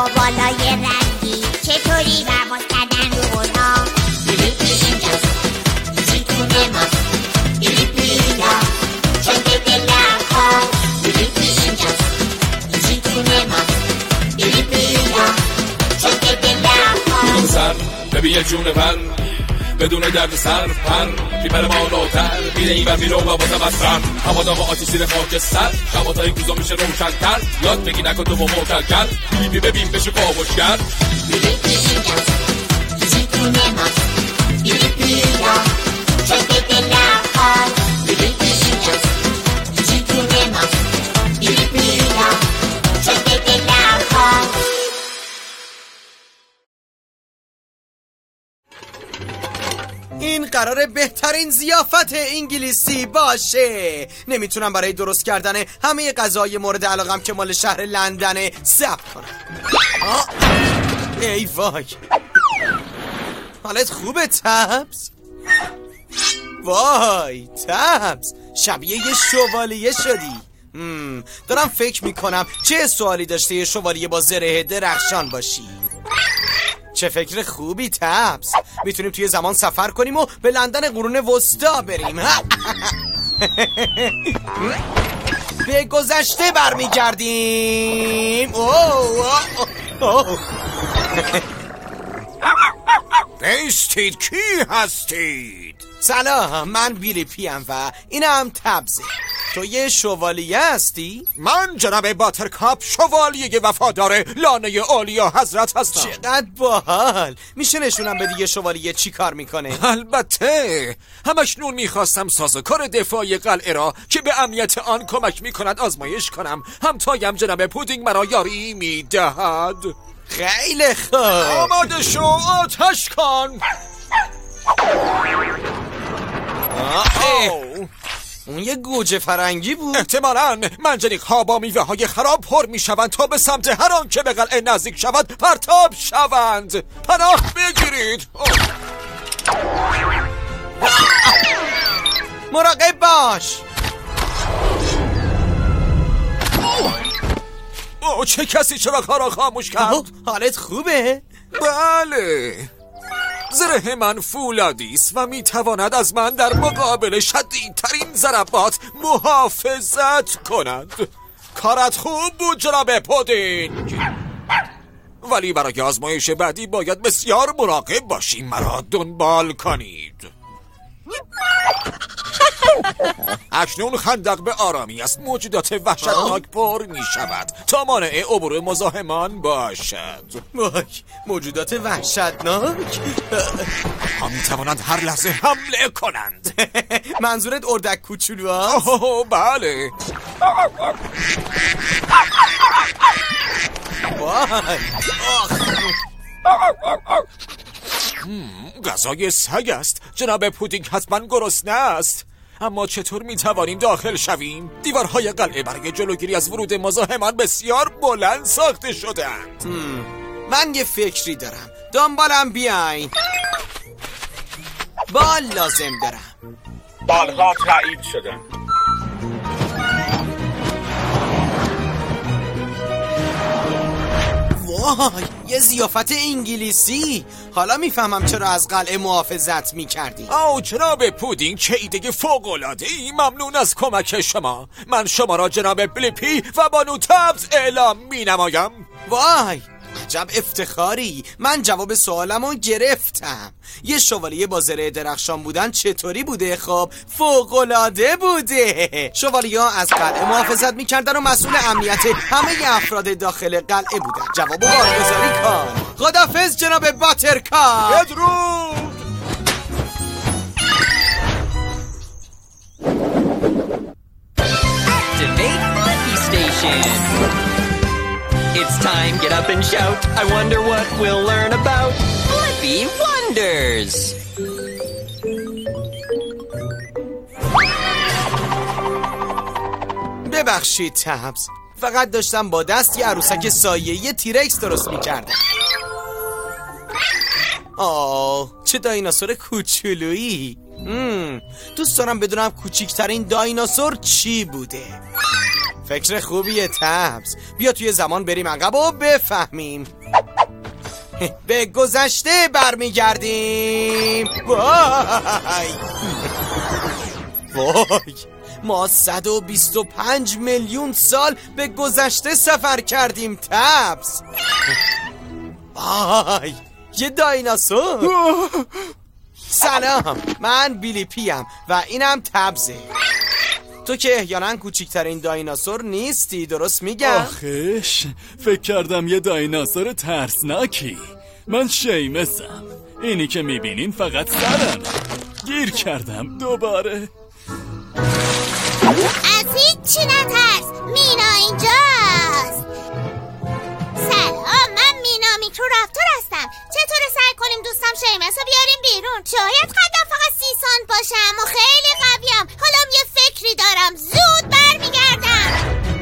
با بالای رنگی چطوری پرواز کردن رو اونا. بیلیپی اینجاست، زیتونه ماست. بیلیپی اینجا چنگ دلم خواست. بیلیپی اینجاست، زیتونه ماست. بیلیپی اینجا چنگ دلم خواست. سر ببین یه جون پر بدون درد سر پر میبره بالاتر میره این و میره و بازم از سر هوا داغ آتیش زیر خاکستر شباتای کوزا میشه روشن‌تر یاد بگی نکن تو با موتر کرد بیبی ببین بشه کاوشگر. بیلیپی اینجاست، زیتونه ماست. بیلیپی اینجا چنگ دلم خواست. بیلیپی اینجاست، زیتونه ماست. بیلیپی اینجا چنگ دلم خواست. این قراره بهترین ضیافت انگلیسی باشه. نمیتونم برای درست کردن همه غذای مورد علاقم که مال شهر لندنه صبر کنم. ای وای، حالت خوبه تبز؟ وای تبز، شبیه یه شوالیه شدی. دارم فکر میکنم چه سوالی داشته یه شوالیه با زره درخشان باشی. چه فکر خوبی تبز. میتونیم توی زمان سفر کنیم و به لندن قرون وسطا بریم. به گذشته برمیگردیم. بیستید، کی هستید؟ سلام، من بیلیپی ام و اینم تبزه. تو یه شوالیه هستی؟ من جناب باترکاپ، شوالیه وفادار لانه اولیا حضرت هستم. چقدر باحال. میشه نشونم بدی یه شوالیه چی کار میکنه؟ البته، همکنون میخواستم سازوکار دفاعی قلعه را که به امنیت آن کمک میکند آزمایش کنم. همتایم جناب پودینگ مرا یاری میدهد. خیلی خوب، آماده شو، آتش کن. اون یه گوجه فرنگی بود. احتمالاً منجنیق ها با میوه های خراب پر می شوند تا به سمت هر آن که به قلعه نزدیک شود پرتاب شوند. پناه بگیرید. مراقب باش. چه کسی چراغ‌ها را خاموش کرد؟ حالت خوبه؟ بله، زره من فولادی است و میتواند از من در مقابل شدیدترین ضربات محافظت کند. کارت خوب بود جناب پودینگ، ولی برای آزمایش بعدی باید بسیار مراقب باشی. مرا دنبال کنید. اکنون خندق به آرامی است. موجودات وحشتناک پر می شود تا مانع عبور مزاحمان باشد. موجودات وحشتناک؟ ها می توانند هر لحظه حمله کنند. منظورت اردک کوچولو هست؟ بله. غذای سگ است. جناب پودینگ حتما گرسنه است. اما چطور میتوانیم داخل شویم؟ دیوارهای قلعه برای جلوگیری از ورود مزاحمان بسیار بلند ساخته شدند. من یه فکری دارم، دنبالم بیاین. بال لازم دارم. بالها تایید شده. وای، یه ضیافت انگلیسی. حالا میفهمم چرا از قلعه محافظت میکردی. جناب پودینگ، چه ایده فوق‌العاده‌ای. ممنون از کمک شما. من شما را جناب بلیپی و بانو تبز اعلام مینمایم. وای، عجب افتخاری. من جواب سوالمو گرفتم. یه شوالیه با زره درخشان بودن چطوری بوده؟ خب فوق‌العاده بوده. شوالیه‌ها از قلعه محافظت میکردن و مسئول امنیت همه افراد داخل قلعه بودن. جوابو بارگذاری کن. خدافظ جناب باترکاپ. بدرود. Activate Flippy Station. It's time, get up and shout. I wonder what we'll learn about Flippy Wonders. ببخشید تبز، فقط داشتم با دست یه عروسک سایه‌ای تیرکس درست میکردم. چه دایناسور کوچولویی. دوست دارم بدونم کوچکترین دایناسور چی بوده. فکر خوبیه تبز. بیا توی زمان بریم عقب و بفهمیم. به گذشته برمیگردیم. وای ما 125 میلیون سال به گذشته سفر کردیم تبز. وای یه دایناسور. سلام، من بیلی پیم و اینم تبزه. تو که احیانا کوچکترین دایناسور نیستی، درست میگم؟ آخش، فکر کردم یه دایناسور ترسناکی. من شیمسم. اینی که میبینین فقط سرم. گیر کردم دوباره. از هیچی نترس، مینا اینجاست. سلام، من مینا میکروراپتور هستم. چطور سعی کنیم دوستم شیمس رو بیاریم بیرون؟ شاید قدم فقط 30 سانت باشم و خیلی قویم. حالا یه فکری دارم، زود برمیگردم.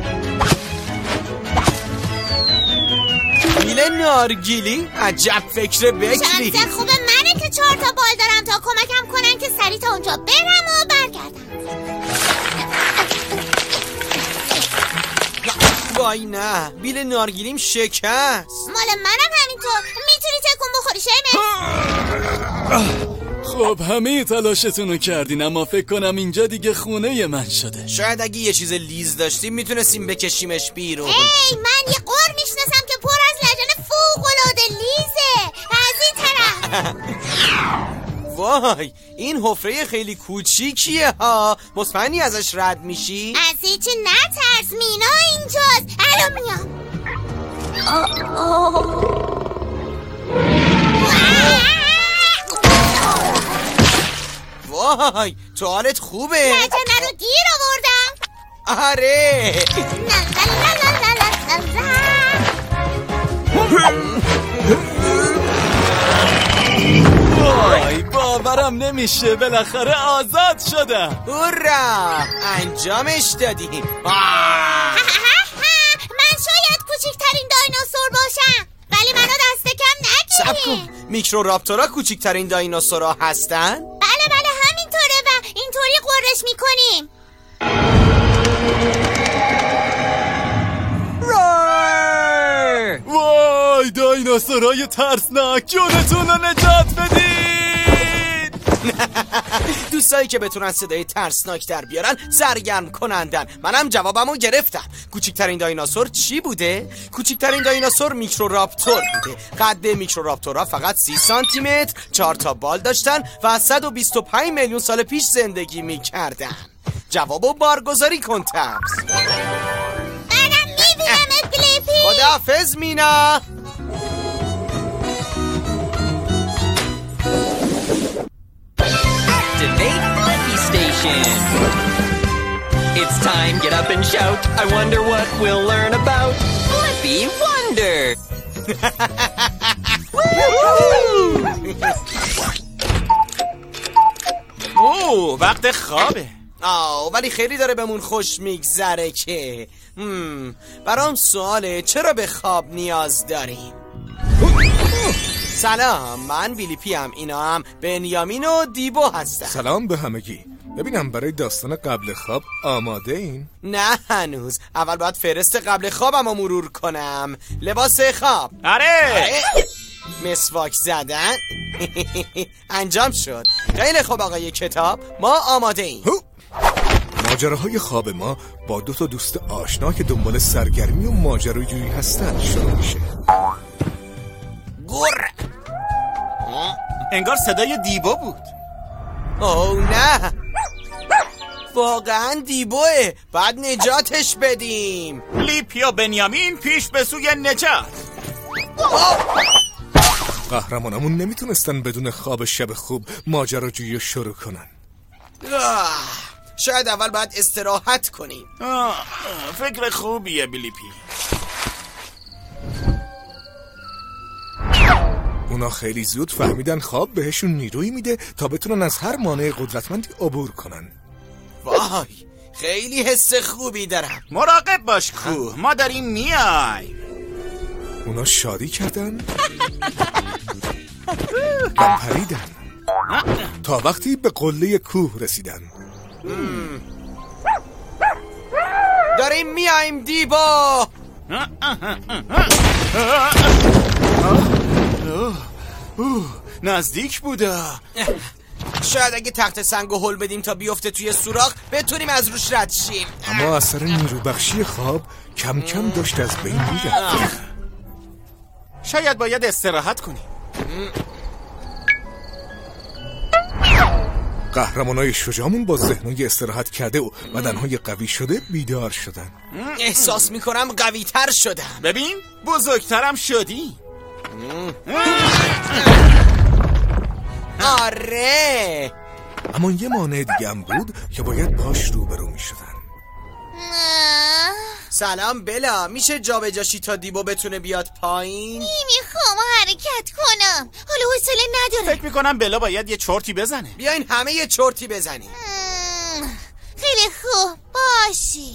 میله نارگیلی؟ عجب فکر بکری. شانس خوب منه که 4 تا بال دارم تا کمکم کنن که سریع تا اونجا برم و برگردم. وای نه، بیل نارگیلیم شکست. مال منم همینطور. میتونی تکون بخوری شیمس؟ خب همه تلاشتون رو کردین، اما فکر کنم اینجا دیگه خونه من شده. شاید اگه یه چیز لیز داشتیم میتونستیم بکشیمش بیرون. ای من یه قور میشناسم که پر از لجن فوق‌العاده لیزه. از این طرف. وای این حفره خیلی کوچیکیه ها. مطمئنی ازش رد میشی؟ از هیچی نترس، مینا اینجاست. الان میام. وای تو حالت خوبه؟ لجنه رو گیر آوردم. آره. وای باورم نمیشه، بالاخره آزاد شدم. هورا انجامش دادیم. من شاید کوچکترین دایناسور باشم، ولی منو دست کم صبر نگیرین. کن، میکروراپتورها کوچکترین دایناسورها هستن؟ بله همینطوره و اینطوری قررش میکنیم. وای دایناسورهای ترسناک، جونتون رو نجات بدید. دوستایی که بتونن صدای ترسناک در بیارن سرگرم کنندن. منم جوابمو گرفتم. کوچکترین دایناسور چی بوده؟ کوچکترین دایناسور میکروراپتور بوده. قد میکروراپتورها فقط 30 سانتی متر، 4 تا بال داشتن و 125 میلیون سال پیش زندگی میکردن. جوابو بارگذاری کن تبز. منم میبینمت بلیپی. خداحافظ مینا. Activate Flippy Station. It's time, get up and shout. I wonder what we'll learn about Flippy Wonder. وقت خوابه. ولی خیلی داره بهمون خوش میگذره که برام سواله چرا به خواب نیاز داریم؟ سلام، من بیلی پیم. اینا هم بنیامین و دیبو هستن. سلام به همگی. ببینم برای داستان قبل خواب آماده این؟ نه هنوز. اول باید فهرست قبل خوابم رو مرور کنم. لباس خواب. آره. مسواک زدن. انجام شد. خیلی خوب آقای کتاب، ما آماده ایم. ماجراهای خواب ما با 2 دوست آشنا که دنبال سرگرمی و ماجراجویی هستن شروع میشه. گر. انگار صدای دیبا بود. اوه نه، واقعا دیبوه. بعد نجاتش بدیم. لیپی و بنیامین پیش به سوی نجات. قهرمانمون نمیتونستن بدون خواب شب خوب ماجراجویی رو شروع کنن. شاید اول باید استراحت کنیم. فکر خوبیه بلیپی. اونا خیلی زود فهمیدن خواب بهشون نیروی میده تا بتونن از هر مانع قدرتمندی عبور کنن. وای خیلی حس خوبی دارم. مراقب باش کوه، ما داریم میای. اونا شادی کردن و پریدن تا وقتی به قله کوه رسیدن. داریم میایم دیبا. نزدیک بوده. شاید اگه تخت سنگو هل بدیم تا بیفته توی سوراخ بتونیم از روش رد شیم. اما اثر نیروبخشی خواب کم کم داشت از بین میرفت. شاید باید استراحت کنیم. قهرمانای شجاعمون با ذهنای استراحت کرده و بدنهای قوی شده بیدار شدن. احساس میکنم قوی تر شدم. ببین بزرگترم شدی. آره. اما یه مانع دیگه هم بود که باید باش روبرو میشدن. سلام بلا، میشه جا به جاشی تا دیبو بتونه بیاد پایین؟ نمیخوام حرکت کنم، حالا حوصله ندارم. فکر میکنم بلا باید یه چرتی بزنه. بیاین همه یه چرتی بزنیم. خیلی خوب باشی.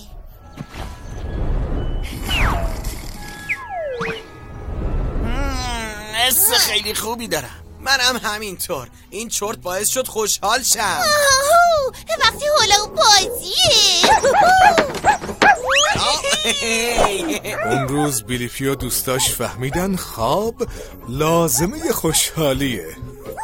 حس خیلی خوبی دارم. منم همینطور. این چرت باعث شد خوشحال شم. وقتی حالا بازیه. اون روز بیلیپی و دوستاش فهمیدن خواب لازمه خوشحالیه.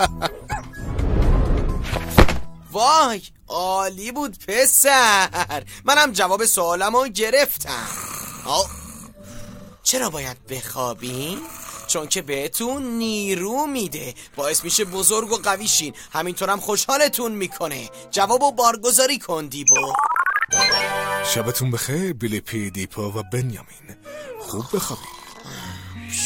وای عالی بود پسر. منم جواب سوالمو گرفتم. چرا باید بخوابین؟ چون که بهتون نیرو میده، باعث میشه بزرگ و قوی شین، همینطورم خوشحالتون میکنه. جوابو بارگذاری کن دیبو. شبتون بخیر بیلیپی، دیپا و بنیامین. خوب بخوابید.